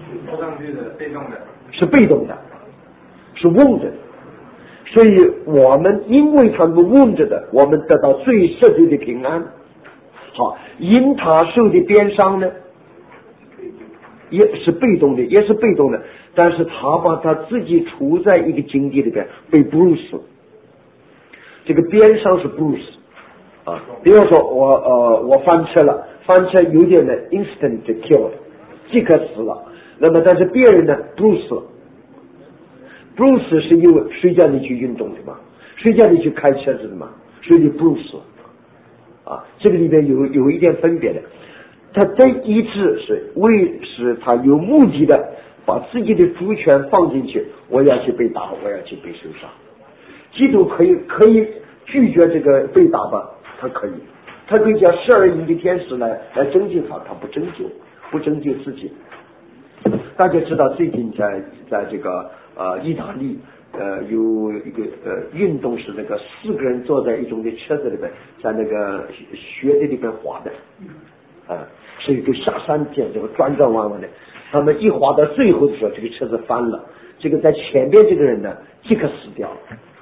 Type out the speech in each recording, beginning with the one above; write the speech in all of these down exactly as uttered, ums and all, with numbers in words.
拖上去的被动的， 是被动的，是瓮着的。所以我们因为他们瓮着的，我们得到最实际的平安。好，因他受的鞭伤呢，也是被动的，也是被动的，但是他把他自己处在一个境地里边被 bruise， 这个鞭伤是 bruise 啊。比如说我呃我翻车了，翻车有点呢 instant killed， 即刻死了，那么但是别人呢 bruise 了。bruise 是因为谁叫你去运动的嘛，谁叫你去开车子的嘛，所以你 bruise 了啊。这个里边有有一点分别的。他这一次是为使他有目的的把自己的主权放进去，我要去被打，我要去被受伤。基督可以可以拒绝这个被打吧，他可以，他可以叫十二营的天使来来拯救他，他不拯救，不拯救自己。大家知道最近在在这个呃意大利呃有一个呃运动是那个四个人坐在一种的车子里边，在那个雪地里边滑的。啊，是一个下山间，这个转转弯弯的。他们一滑到最后的时候，这个车子翻了，这个在前边这个人呢，即刻死掉了。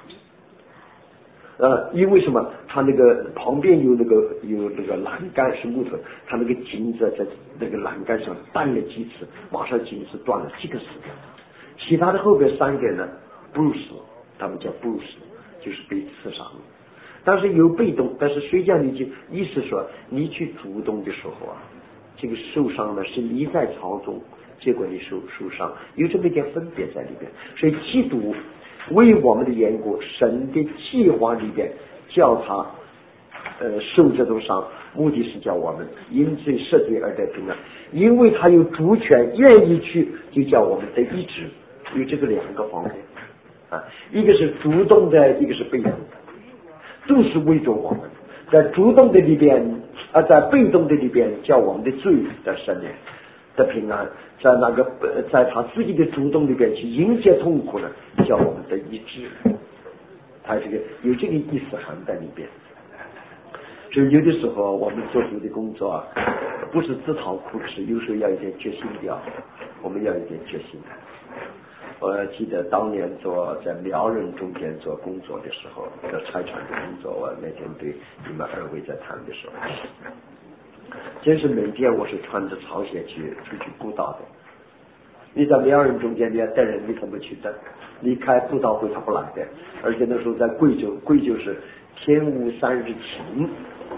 呃，因为什么？他那个旁边有那个有那个栏杆是木头，他那个颈子在那个栏杆上绊了几次，马上颈子断了，即刻死掉了。其他的后边三个人呢，不死，他们叫不死，就是被刺伤了。但是有被动，但是谁叫你去？意思说你去主动的时候啊，这个受伤呢是你在操纵，结果你受受伤，有这么一点分别在里边。所以基督为我们的缘故，神的计划里边叫他呃受这种伤，目的是叫我们因罪赦罪而得平安。因为他有主权，愿意去，就叫我们得医治。有这个两个方面啊，一个是主动的，一个是被动的。都是为着我们，在主动的里边啊，在被动的里边叫我们的罪的赦免的平安，在那个在他自己的主动里边去迎接痛苦呢，叫我们的医治。他这个有这个意思含在里边。所以有的时候我们做主的工作啊，不是自讨苦吃，有时候要有点决心的，我们要有点决心。我记得当年做在苗人中间做工作的时候，做拆船的工作，我那天对你们二位在谈的时候，真是每天我是穿着草鞋去出去布道的。你在苗人中间你要带人，你怎么去带？离开布道会他不来的。而且那时候在贵州，贵州是天无三日晴，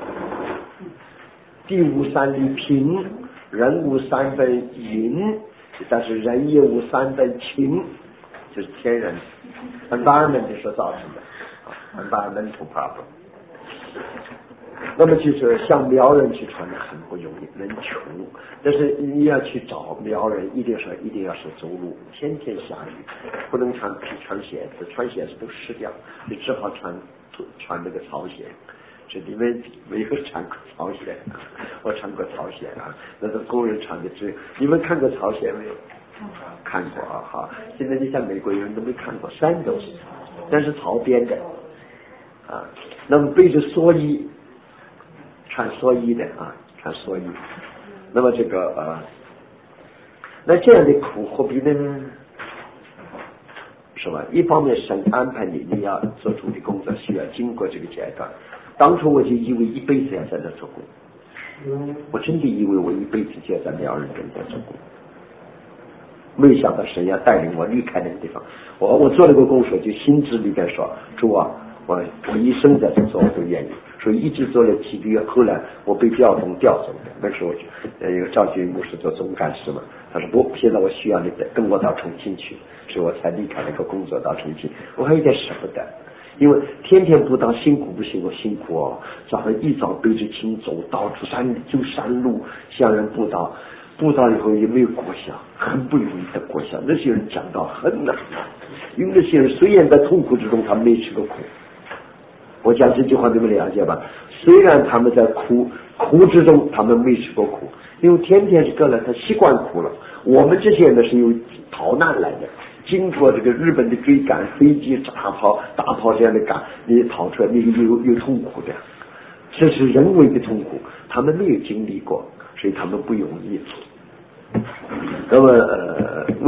地无三里平，人无三分阴，但是人也无三分情，就是天然 environment 所造成的 environmental problem。那么就是像苗人去穿的很不容易，人穷，但是你要去找苗人，一定是一定要是走路，天天下雨，不能穿皮穿鞋子，穿鞋子都湿掉，你只好穿穿那个草鞋。这你们没有穿过草鞋，我穿过草鞋啊，那个工人穿的只你们看过草鞋没有？看过啊，哈！现在你像美国人都没看过sandals，但是草编的啊，那么背着蓑衣，穿蓑衣的啊，穿蓑衣。那么这个呃，那这样的苦何必呢？是吧？一方面神安排你，你要做主的工作，需要经过这个阶段。当初我就以为一辈子要在这做工，我真的以为我一辈子就要在苗人中间做工，没想到神要带领我离开那个地方。我我做了个工作，就心智里边说，主啊，我我一生在这做我都愿意，所以一直做了几个月。后来我被调动调走的，那时候呃有个赵军牧师做总干事嘛，他说不，现在我需要你跟我到重庆去，所以我才离开那个工作到重庆。我还有点舍不得。因为天天布道辛苦不辛苦？辛苦哦！早上一早背着琴走，到处山走山路，向人布道，布道以后也没有果效，很不容易的果效。那些人讲道很难，因为那些人虽然在痛苦之中，他没吃过苦。我讲这句话你们了解吧？虽然他们在苦苦之中，他们没吃过苦，因为天天这个呢，他习惯苦了。我们这些人呢是由逃难来的。经过这个日本的追赶，飞机、大炮、大炮这样的赶，你逃出来，你有有痛苦的，这是人为的痛苦，他们没有经历过，所以他们不容易。那么呃，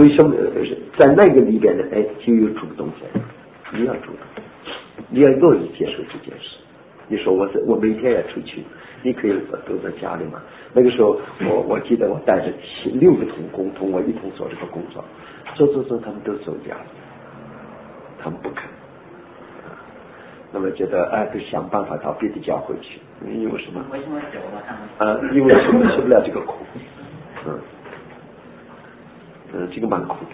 为什么在那个里边呢？哎，就有主动性，你要主动，你要乐意接受这件事。你说我我每天要出去，你可以都在家里嘛。那个时候我我记得我带着七六个同工同我一同做这个工作，做做做他们都走掉了，他们不肯。那么觉得哎，得想办法到别的教会去，因为什么？ 为什么走了他们？ 啊，因为吃不吃不了这个苦，嗯，嗯，这个蛮苦的。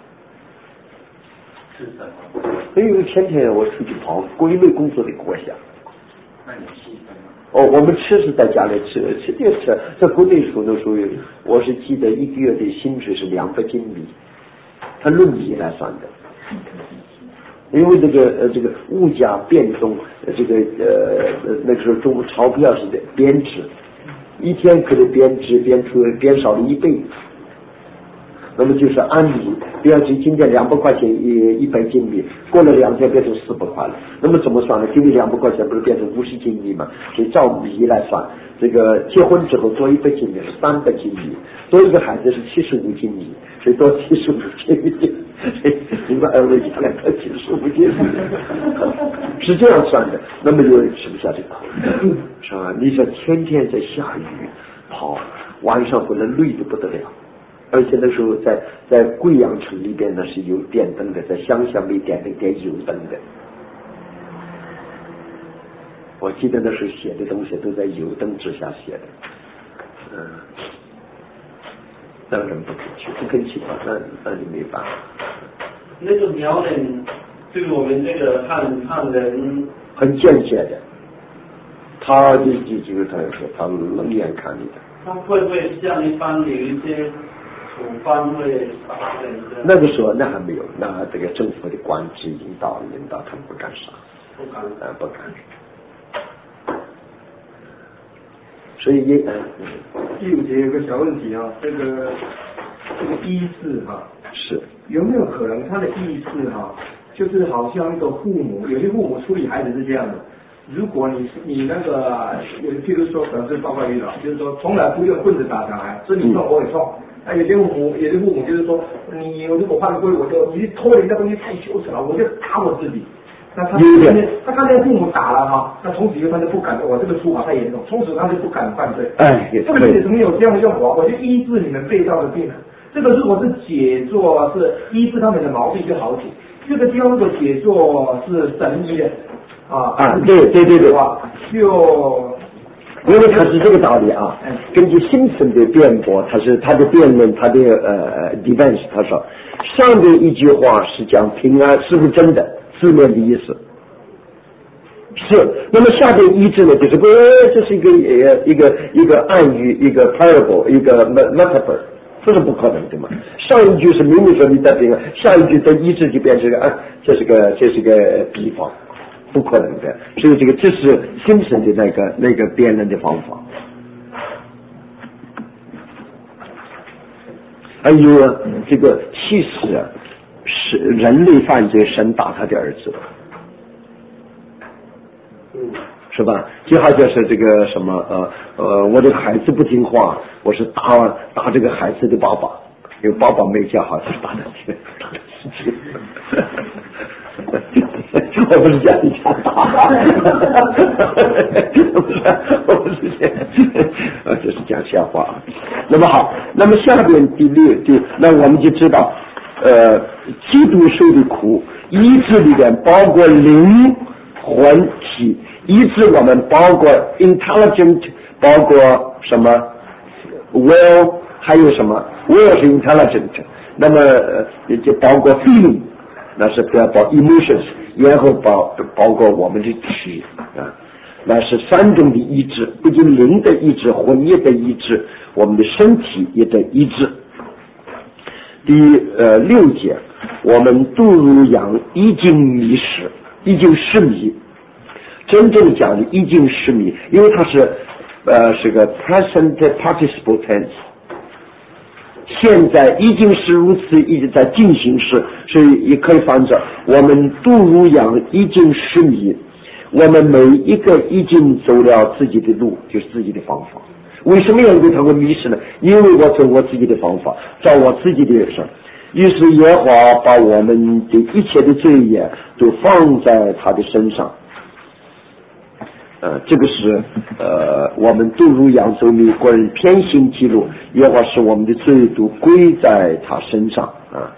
是什么？ 因为天天我出去跑，国内工作的国家。 那你牺牲吗？ 哦，我们吃是在家里吃，吃点吃，在国内时候的时候，我是记得一个月的薪水是两百斤米，它论米来算的。因为这个呃这个物价变动，这个呃那个时候中国钞票是的贬值，一天可能贬值贬出贬少了一倍。那么就是按米，比方说今天两百块钱一一百斤米，过了两天变成四百块了。那么怎么算呢？因为两百块钱不是变成五十斤米嘛？所以照米来算，这个结婚之后多一百斤米是三百斤米，多一个孩子是七十五斤米，所以多七十五斤米。你们二位家来多七十五斤米，是这样算的。那么有人吃不下这苦，是吧？你说天天在下雨跑，晚上回来累得不得了。而且那时候在在贵阳城里边呢是有电灯的，在乡下没电灯，点油灯的。我记得那时候写的东西都在油灯之下写的，嗯，那人不肯去，不肯去吧，那那就没办法。 那个苗人对我们这个汉汉人很坚决的，他就就这个他说他冷眼看你的。 他会不会像一般有一些？处方会杀人的。 那个时候那还没有，那这个政府的官职引导引导他们不敢杀， 不敢， 呃不敢。所以也嗯， 第五节有个小问题啊，这个这个医治哈， 是有没有可能他的意思哈，就是好像一个父母，有些父母处理孩子是这样的。如果你你那个，譬如说可能是报告领导，就是说从来不用棍子打小孩，这你痛我也痛。那、嗯、有些父母，有些父母就是说，你如果犯规，我就你拖人家东西太羞耻了，我就打我自己。那他看见他看见父母打了哈，那从此以后他就不敢，我这个处罚太严重，从此他就不敢犯罪。 哎， 这个为什么有这样的用果？我就医治你们被盗的病人。这个如果是解作是医治他们的毛病就好解，这个地方如果解作是神医的啊啊，对对对对， 就。 因为他是这个道理啊，根据辛普森的辩驳，他是他的辩论，他的呃 defense， 他说上面一句话是讲平安，是不是真的？字面的意思是，那么下边医治呢，就是说这是一个呃一个一个暗喻，一个 parable， 一个 metaphor， 这是不可能的嘛。上一句是明明说你得平安，下一句的医治就变成个啊，这是个这是个比方。不可能的，所以这个这是辛普森的那个那个辩论的方法。还有这个其实啊，是人类犯罪，神打他的儿子，是吧？就好像是这个什么呃呃，我这个孩子不听话，我是打打这个孩子的爸爸，因为爸爸没教好，就是打他去打他去。我不是讲你讲打，不是，我不是讲，呃，这是讲笑话。那么好，那么下边第六就，那我们就知道，呃，基督受的苦，医治里边包括灵魂体，医治我们包括 intelligent， 包括什么 will， 还有什么 will 是 intelligent， 那么呃就包括 feeling。那是不要包 emotions， 然后包包括我们的体啊，那是三种的医治，不仅灵的医治，魂也得医治，我们的身体也得医治。第呃六节，我们度如羊，已经迷失，已经失迷。真正讲的已经失迷，因为它是呃是个 present participle tense。现在已经是如此，一直在进行时，所以也可以翻着我们度如羊，已经失迷。我们每一个已经走了自己的路，就是自己的方法。为什么要为他会迷失呢？因为我走我自己的方法，照我自己的事。 于是耶和华把我们的一切的罪业都放在他的身上。呃，这个是呃，我们堕入扬州米国人偏行记录，耶和华使我们的罪都归在他身上啊。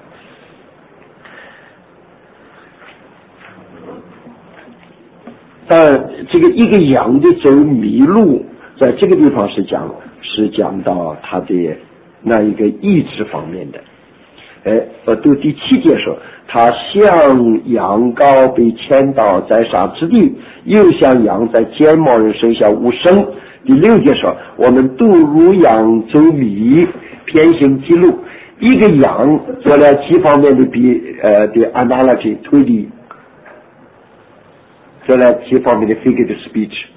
但这个一个羊的走迷路，在这个地方是讲是讲到他的那一个意志方面的。哎，我读第七节说，他像羊羔被牵到宰杀之地，又像羊在尖毛人生下无声。第六节说，我们堕入羊走迷，偏行记录。一个羊做了几方面的比呃的 analogy 推理，做了几方面的 figure 的 speech，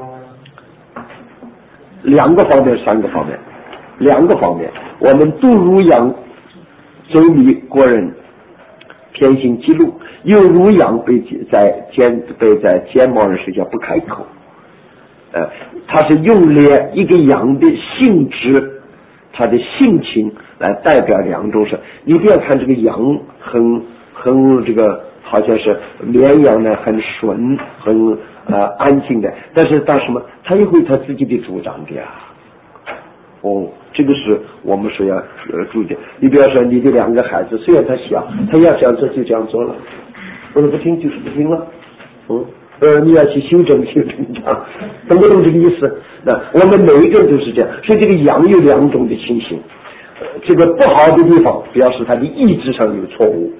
两个方面，三个方面，两个方面，我们堕入羊走迷国人偏行记录，又如羊被在尖被在尖毛人睡觉不开口。呃，他是用了一个羊的性质，他的性情来代表两种事。你不要看这个羊很很这个好像是绵羊呢，很顺很呃安静的，但是到什么他也会他自己的主张的呀。哦，这个是我们说要呃注意的。你比方说你的两个孩子，虽然他小，他要这样做就这样做了，不能不听就是不听了。嗯，呃，你要去修正修正这样，懂不懂这个意思？那我们每一个人都是这样，所以这个羊有两种的情形。呃、这个不好的地方表示他的意志上有错误，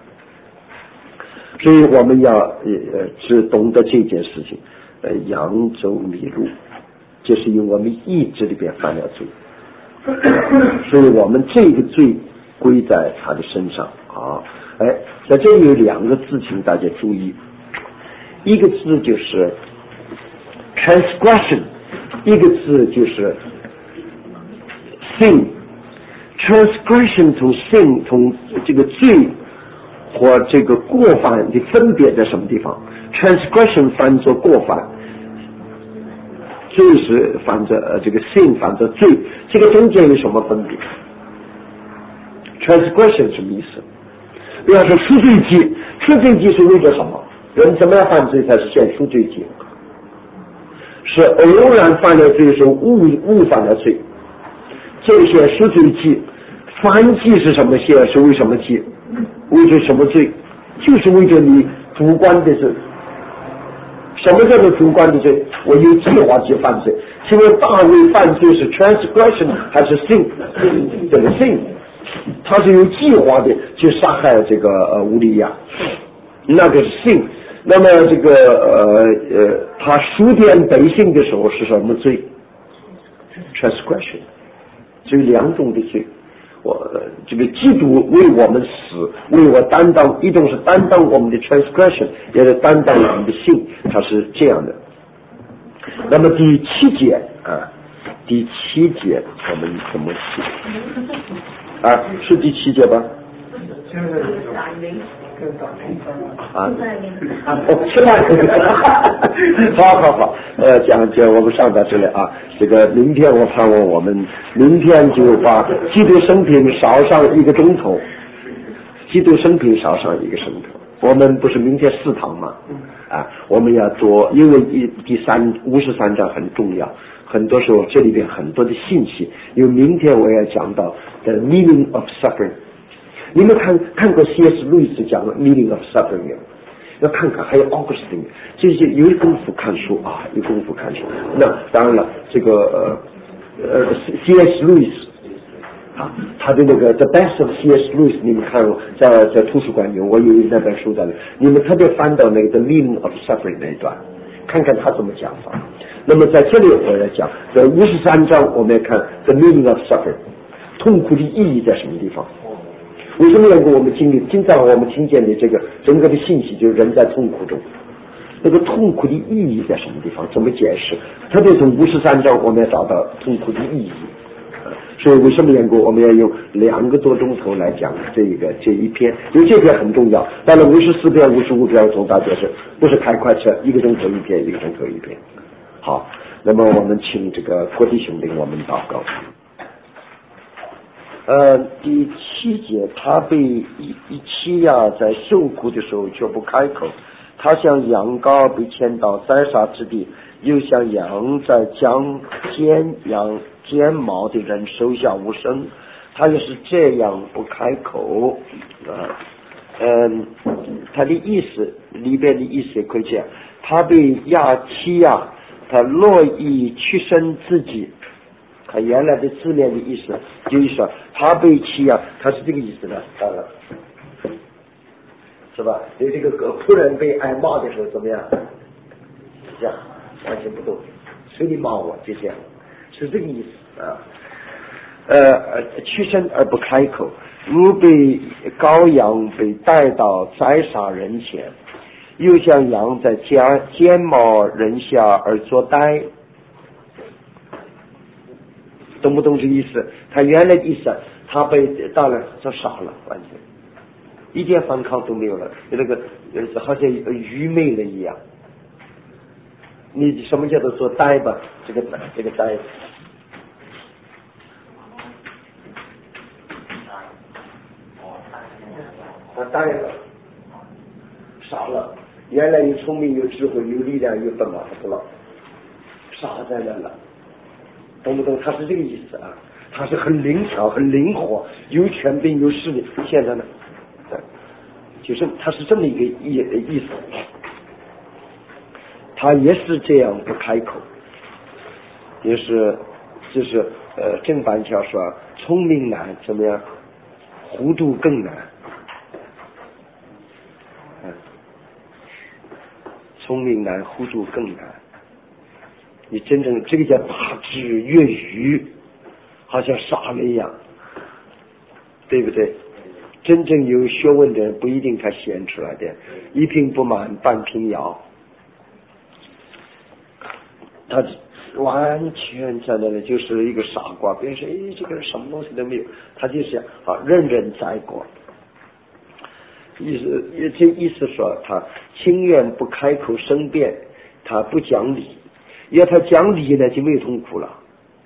所以我们要呃只懂得这件事情。呃，羊走迷路，就是因为我们意志里边犯了罪，所以我们这个罪归在他的身上啊。哎，在这里有两个字，请大家注意，一个字就是 transgression， 一个字就是 sin。transgression 从 sin 从这个罪或这个过犯的分别在什么地方？ transgression 翻作过犯，罪是反着呃这个 sin 反着罪，这个中间有什么分别？ transgression 什么意思？比方说赎罪祭，赎罪祭是为了什么？人怎么样犯罪才是献赎罪祭？是偶然犯了罪，是误误犯了罪，这些赎罪祭。犯祭是什么献？是为什么祭？为着什么罪？就是为着你主观的罪。什么叫做主观的罪？我有计划去犯罪。请问大卫犯罪是 transgression 还是 sin？ 这个 sin， 他是有计划的去杀害这个呃乌利亚，那个是 sin。那么这个呃呃，他数点百姓的时候是什么罪 ？transgression， 只有两种的罪。我、呃、这个基督为我们死，为我担当，一种是担当我们的 transgression， 也是担当我们的信，他是这样的。那么第七节啊，第七节我们怎么写啊？是第七节吧？啊，哦，吃饭，好好好，呃，讲讲我们上到这里啊，这个明天我盼望我们明天就把基督生平少上一个钟头，基督生平少上一个钟头。我们不是明天四堂吗？啊，我们要多，因为第第三五十三章很重要，很多时候这里边很多的信息，因为明天我要讲到 the meaning of suffering。你们看看过 C S 路易斯讲的 meaning of suffering 没有？要看看，还有 Augustine， 这些有功夫看书啊，有功夫看书。那当然了，这个呃呃 C S 路易斯啊，他的那个 The Best of C S 路易斯，你们看过，在在图书馆里，我有那本书在那，你们特别翻到那个 The meaning of suffering 那一段，看看他怎么讲法。那么在这里我要讲，在五十三章我们要看 The meaning of suffering， 痛苦的意义在什么地方？为什么能够我们经历经常我们听见的这个整个的信息，就是人在痛苦中，那个痛苦的意义在什么地方？怎么解释？特别从五十三章我们要找到痛苦的意义。所以为什么能够我们要用两个多钟头来讲这一个这一篇？因为这篇很重要。到了五十四篇、五十五篇，从大解释不是开快车，一个钟头一篇，一个钟头一篇。好，那么我们请这个郭弟兄领我们祷告。 呃，第七节，他被一一欺压，在受苦的时候却不开口，他像羊羔被牵到宰杀之地，又像羊在将剪羊剪毛的人手下无声，他也是这样不开口啊。嗯，他的意思里边的意思也可以这样，他被压欺压，他乐意屈身自己。他原来的字面的意思就是说他被欺压，他是这个意思的，当然是吧？对这个仆人被挨骂的时候怎么样？这样完全不动，随你骂我就这样，是这个意思啊。呃，屈身而不开口，如被羔羊被带到宰杀人前，又像羊在尖尖毛人下而作呆。懂不懂这意思？他原来的意思，他被当然就傻了，完全一点反抗都没有了，那个好像愚昧了一样。你什么叫做做呆吧？这个这个呆，他呆了，傻了。原来有聪明、有智慧、有力量、有本马，他不了，傻在那了。懂不懂？他是这个意思啊，他是很灵巧、很灵活，有权柄、有势力。现在呢，就是他是这么一个意意思，他也是这样不开口，也是就是呃正版桥说聪明难怎么样，糊涂更难。嗯，聪明难，糊涂更难。你真正这个叫大智若愚，好像傻了一样，对不对？真正有学问的不一定他显出来的，一瓶不满半瓶摇，他完全在那里就是一个傻瓜。别人说哎，这个人什么东西都没有，他就是啊任人宰割。意思这意思说他情愿不开口申辩，他不讲理。要他讲理呢，就没有痛苦了。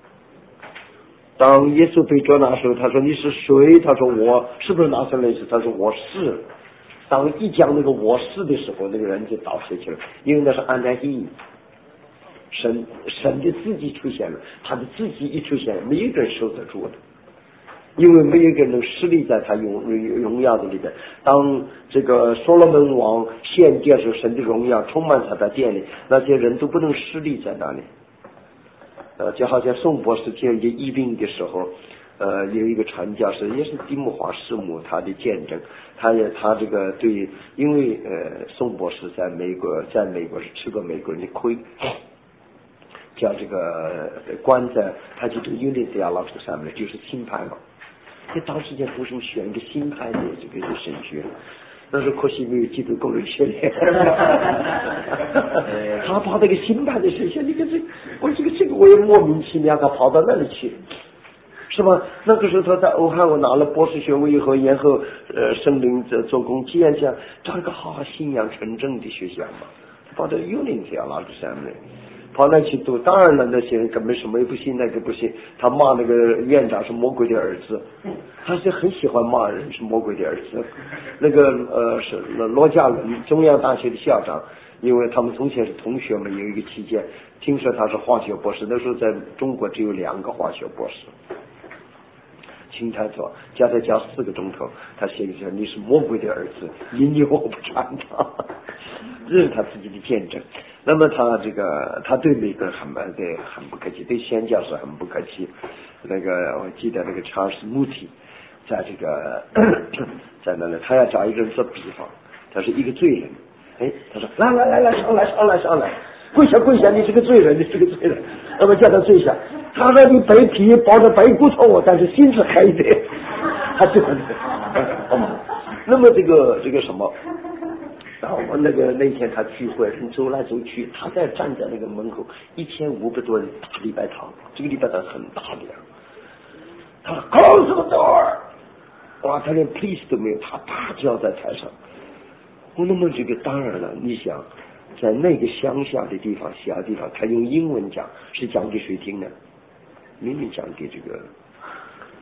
当耶稣被捉拿的时候，他说你是谁？他说我是不是拿上来是？他说我是。当一讲那个我是的时候，那个人就倒下去了，因为那是安然意，神神的自己出现了，他的自己一出现，没有一个人受得住的。因为没有一个人能势力在他荣荣耀的里边。当这个所罗门王献殿时，神的荣耀充满他的殿里，那些人都不能势力在那里。呃，就好像宋博士见见疫病的时候，呃，有一个传教士也是蒂木华师母，他的见证，他也他这个对，因为呃，宋博士在美国，在美国是吃过美国人的亏。叫这个关在他就这个 unit theology 上面就是新派了。这当时间为什么选一个新派的这个神学？那是可惜没有基督工人学院。他跑那个新派的神学，你看这，我这个这个我也莫名其妙，他跑到那里去，是吧？那个时候他在欧汉，我拿了博士学位以后，然后呃圣灵做做工，既然讲找一个好好信仰纯正的学校嘛，跑到 unit theology 上面。跑那去读，当然了，那些人根本什么也不信，那个不信。他骂那个院长是魔鬼的儿子，他是很喜欢骂人是魔鬼的儿子。那个呃是罗家伦中央大学的校长，因为他们从前是同学们，有一个期间，听说他是化学博士，那时候在中国只有两个化学博士。清太头叫他讲四个钟头，他写一说你是魔鬼的儿子，因你我不传他，这是他自己的见证。那么他这个他对美国人很对很不客气，对宣教士很不客气。那个我记得那个查尔斯穆提在这个在那里，他要找一个人做比方，他是一个罪人，哎，他说来来来来上来上来上来，跪下跪下，你是个罪人，你是个罪人。那么叫他跪下，他说你白皮包着白骨头，但是心是黑的，他这样的。那么这个这个什么？然后那个那天他聚会，人走来走去，他在站在那个门口，一千五百多人大礼拜堂，这个礼拜堂很大的。他说 close the door， 哇，他连 please 都没有，他大叫在台上。我那么这个当然了，你想在那个乡下的地方小地方，他用英文讲是讲给谁听的？明明讲给这个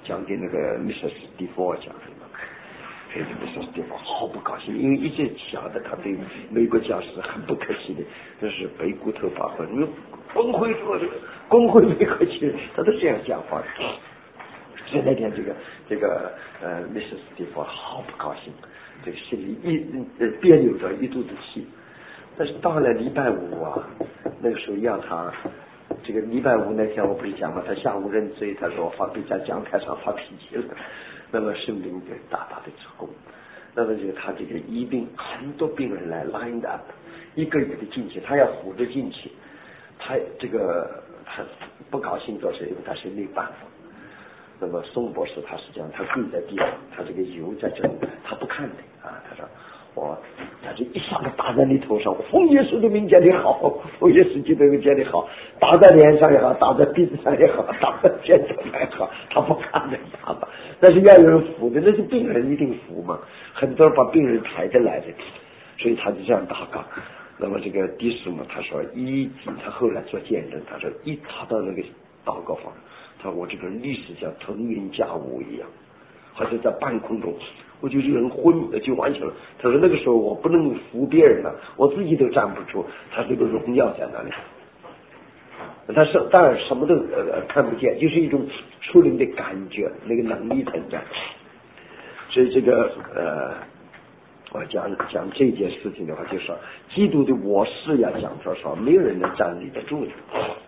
讲给那个 Missus Steve 讲的嘛，哎，Missus Steve 好不高兴，因为一直晓得他对美国教师很不客气的，就是背骨头发昏，因为工会做的，工会没客气，他都这样讲话。所以那天这个这个呃 Missus Steve 好不高兴，这个心里一呃别扭着一肚子气。但是到了礼拜五啊，那个时候要他。这个礼拜五那天我不是讲了，他下午认罪，他说发比在讲台上发脾气了，那么圣灵就大大的出功，那么就他这个医病很多病人来 lined up， 一个一个的进去，他要扶着进去，他这个他不高兴做事，因为他是没办法。那么宋博士他是这样，他跪在地上，他这个油在这里，他不看的啊，他说。我他就一下子打在你头上，奉耶稣的名叫你好，奉耶稣基督的名叫你好，打在脸上也好，打在鼻子上也好，打在肩头也好，他不看的打吧。但是要有人扶的，那是病人一定扶嘛，很多人把病人抬着来的，所以他就这样祷告。那么这个第十嘛，他说一，他后来做见证，他说一踏到那个祷告房，他说我这个历史像腾云驾雾一样，好像在半空中。我就人昏了，就完全了。他说那个时候我不能扶别人了，我自己都站不住。他这个荣耀在那里，他是当然什么都呃看不见，就是一种属灵的感觉，那个能力存在。所以这个呃，我讲讲这件事情的话，就是说，基督的我是要讲说说，没有人能站立得住的。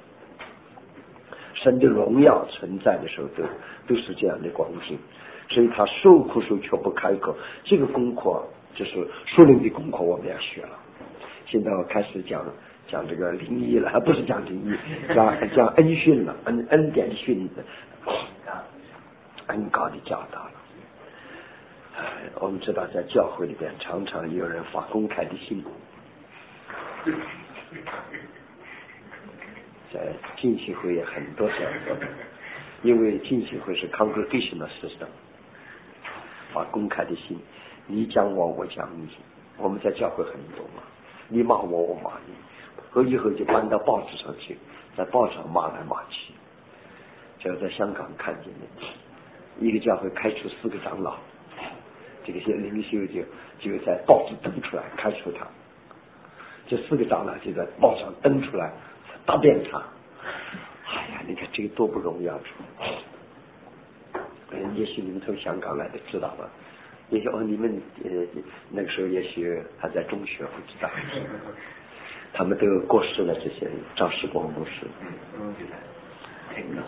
神的荣耀存在的时候，都都是这样的光景。所以他受苦时却不开口，这个功课就是属灵的功课，我们要学了。现在我开始讲讲这个灵异了，不是讲灵异，讲讲恩训了，恩恩典训的，恩高的教导了。我们知道在教会里边常常有人发公开的信，在浸信会也很多这样的，因为浸信会是 congregational system。发公开的信，你讲我，我讲你，我们在教会很多嘛，你骂我，我骂你，和以后就搬到报纸上去，在报纸上骂来骂去。这在香港看见的，一个教会开除四个长老，这个些领袖就就在报纸登出来开除他，这四个长老就在报上登出来大鞭他。哎呀，你看这个多不容易啊！也许你们从香港来的知道吧？也许哦，你们呃那个时候也许还在中学，不知道。他们都过世了，这些人，赵世光牧师。嗯嗯。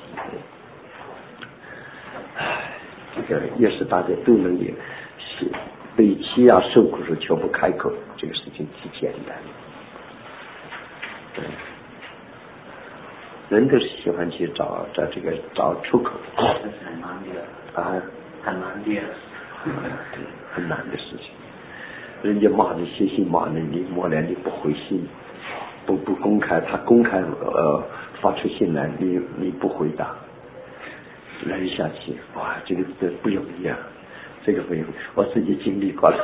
唉，这个也是大家都能也是被欺压受苦时却不开口，这个事情挺简单的。对。人都是喜欢去找找这个找出口， 很难的啊， 很难的， 对，很难的事情。人家骂你写信骂你，你默然你不回信，不不公开，他公开呃发出信来，你你不回答，忍下去，哇，这个这不容易啊，这个不容易，我自己经历过了。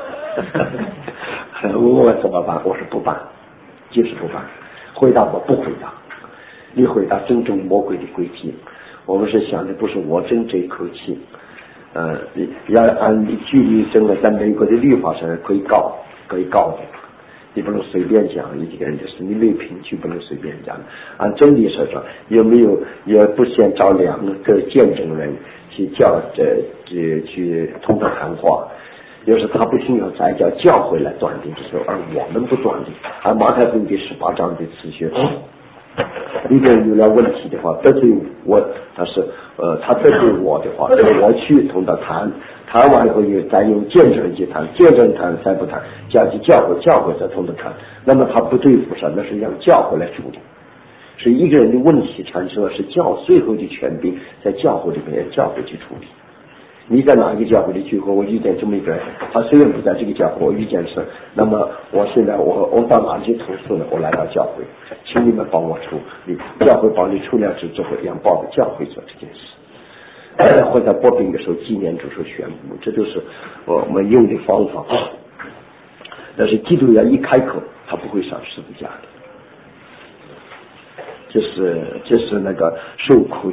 我怎么办？我说不办，就是不办，回答我不回答。你回答正中魔鬼的诡计，我们是想的不是我争这一口气，呃，要按距离争了，在美国的律法上可以告，可以告的，你不能随便讲，你这个人就是你没凭据不能随便讲。按真理说说，有没有也不先找两个见证人去叫这去去通过谈话。要是他不听，要再叫教会来断定的时候，而我们不断定，按马太福音第十八章的次序。一个人有了问题的话，得罪我，他是呃，他得罪我的话，我去同他谈，谈完以后又再用见证去谈，见证谈再不谈，交去教会，教会再同他谈。那么他不对付上，那是让教会来处理。所以一个人的问题产生了，是教最后的权柄在教会里面，教会去处理。你在哪一个教会里聚会，我遇见这么一个人，他虽然不在这个教会，我遇见是，那么我现在我我到哪里去投诉呢？我来到教会，请你们帮我处理，教会帮你处理了之后，让报给教会做这件事。或者播饼的时候，纪念主时候宣布，这都是我们用的方法。但是基督要一开口，他不会上十字架的。这是这是那个受苦的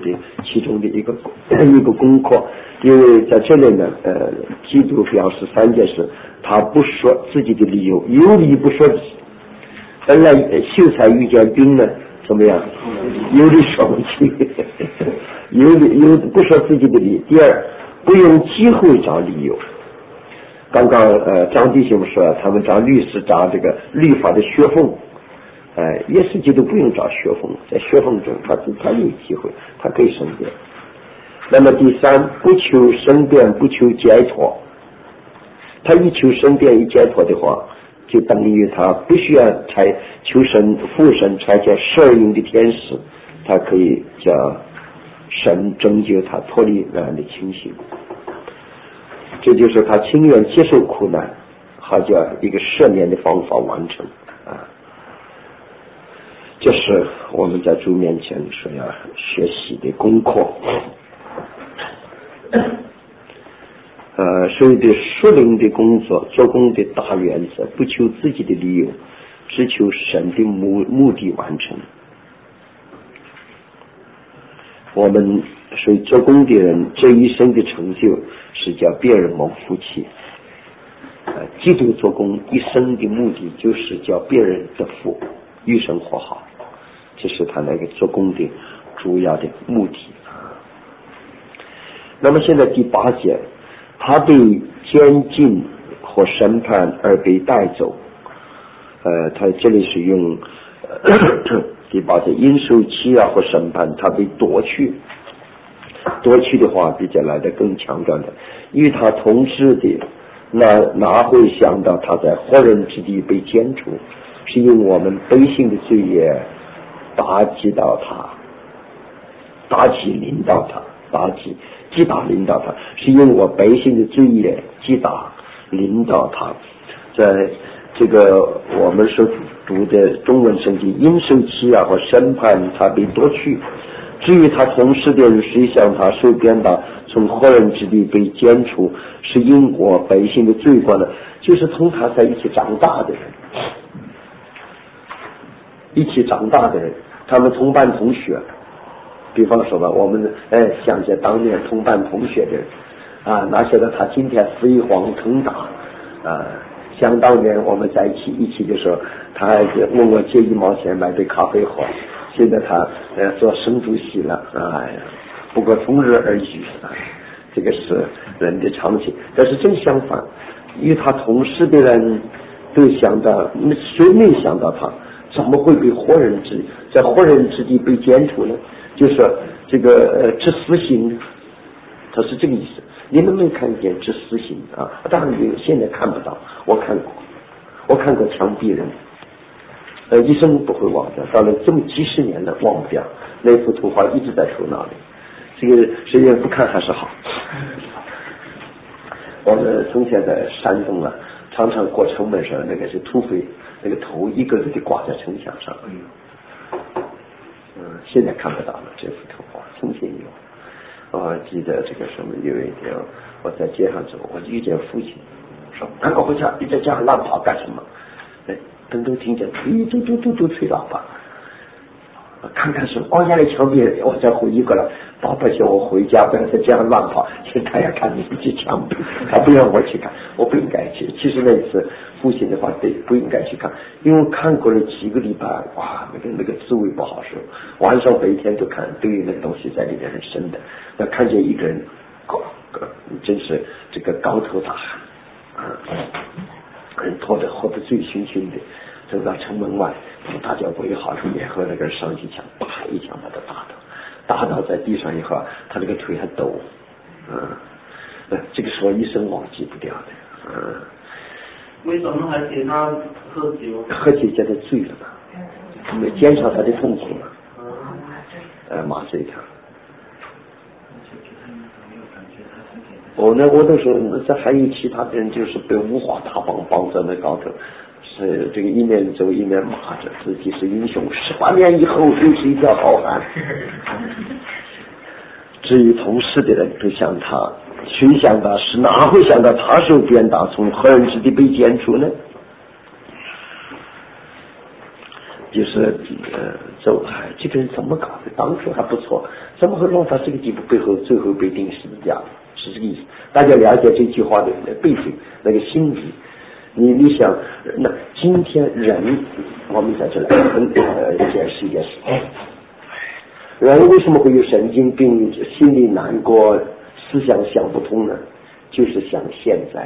其中的一个一个功课。因为在这里呢，呃，基督表示三件事，他不说自己的理由，有理不说。本来秀才遇见兵呢，怎么样？有理说不清，有理有不说自己的理。第二，不用机会找理由。刚刚呃张弟兄说，他们找律师找这个律法的学缝，呃，耶稣基督不用找学缝，在学缝中他他有机会，他可以申辩。那么第三，不求申辩，不求解脱。他一求申辩一解脱的话，就等于他不需要才求神父神差遣十二营的天使，他可以叫神拯救他脱离那样的情形。这就是他情愿接受苦难，好叫一个赦免的方法完成啊。这是我们在主面前所要学习的功课。呃，所有的属灵的工作做工的大原则，不求自己的理由，只求神的目目的完成。我们所以做工的人这一生的成就是叫别人蒙福气。呃，基督做工一生的目的就是叫别人得福，余生活好，这是他那个做工的主要的目的。那么现在第八节，他被监禁或审判而被带走。呃，他这里是用呃第八节，因受欺压或审判，他被夺去。夺去的话比较来的更强调的，因为他统治的，那哪会想到他在活人之地被剪除，是用我们百姓的罪业打击到他，打击临到他。打击击打领导他，是用我百姓的罪业击打领导他。在这个我们所读的中文圣经，因受欺压和审判，他被夺去。至于他同时的人，谁向他受鞭打，从活人之地被剪除，是因我百姓的罪过呢，就是同他在一起长大的人，一起长大的人，他们同班同学。比方说吧，我们哎想起当年同班同学的人啊，哪晓得他今天飞黄腾达啊！想当年我们在一起一起的时候，他还问我借一毛钱买杯咖啡喝。现在他呃做省主席了，哎呀，不过同日而语啊，这个是人的常情。但是正相反，与他同事的人都想到，谁没想到他怎么会被活人之在活人之地被剪除呢？就是这个呃致死刑，他是这个意思。你们没看见致死刑啊？当然你现在看不到，我看过，我看过枪毙人，呃，一生不会忘掉，到了这么几十年了忘不掉，那幅图画一直在头脑里。这个谁也不看还是好。我们从前在山东啊，常常过城门上，那个是土匪，那个头一个个的挂在城墙上。嗯，现在看不到了这幅图画，从前有。我记得这个什么，有一天我在街上走，我遇见父亲，说赶快回家，你在家上乱跑干什么？哎，等等听见吹嘟嘟嘟嘟吹喇叭，看看是往下来枪毙人，我再回忆过来，爸爸叫我回家，不要在家上乱跑，现在他要看你去枪毙，他不让我去看，我不应该去。其实那次父亲的话对，不应该去看，因为看过了几个礼拜，哇，那个那个滋味不好受，晚上白天都看，都有那个东西在里面很深的。那看见一个人，高，真是这个高头大喊，啊，人拖着喝得醉醺醺的。走到城门外，大家围好了，也和那个上去枪，啪一枪把他打倒，打倒在地上以后，他那个腿还抖，嗯，呃，这个时候一生忘记不掉的，嗯。 为什么还给他喝酒？ 喝酒叫他醉了嘛，没减少他的痛苦嘛，呃，麻醉他。我呢，我都说，这还有其他的人，就是被五花大绑绑在那高头。是这个一面走一面骂着自己是英雄，十八年以后又是一条好汉。至于同事的人都想他，谁想到是哪会想到他受鞭打，从活人之地被剪除呢？ 就是呃，走哎，这个人怎么搞的？当初还不错，怎么会弄到这个地步？背后最后被钉十字架，是这个意思。大家了解这句话的背景，那个心理。你你想，那今天人，我们在这里呃解释一件事。人为什么会有神经病、心里难过、思想想不通呢？就是想现在。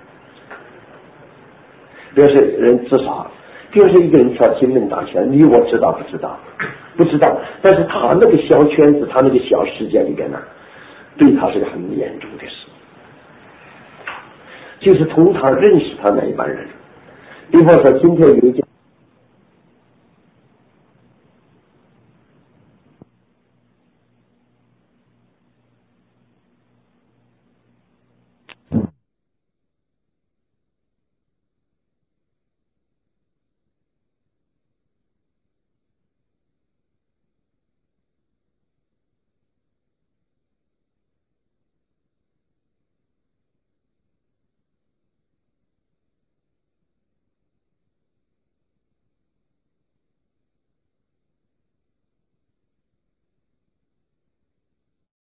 比如说人自杀，比如说一个人跳金门大桥，你我知道不知道？不知道，但是他那个小圈子，他那个小世界里边呢，对他是个很严重的事。就是从他认识他那一班人，比方说今天有一件